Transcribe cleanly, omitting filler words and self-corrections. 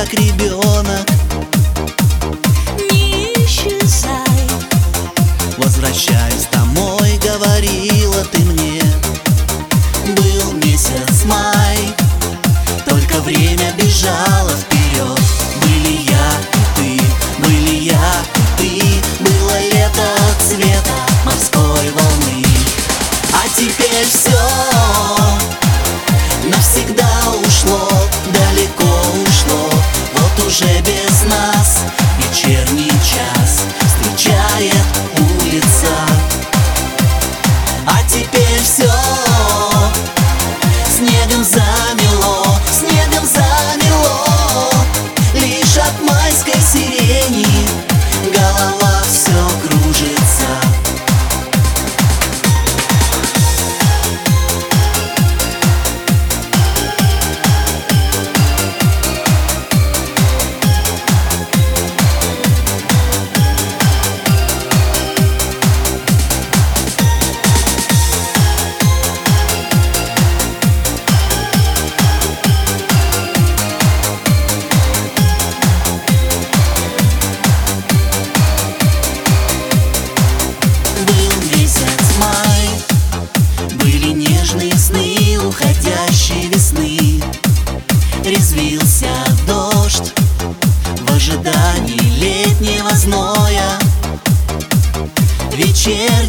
как ребенок. Не исчезай, возвращаюсь домой, говорила ты мне. Был месяц май, только время бежало вперед. Были я и ты, были я и ты. Было лето цвета морской волны. А теперь все навсегда ушло, далеко ушло. Вот уже без нас вечерний час встречает улица. А теперь все снегом замело, снегом замело. Лишь от майской сирени голова все кружится. Уходящей весны резвился дождь в ожидании летнего зноя. Вечер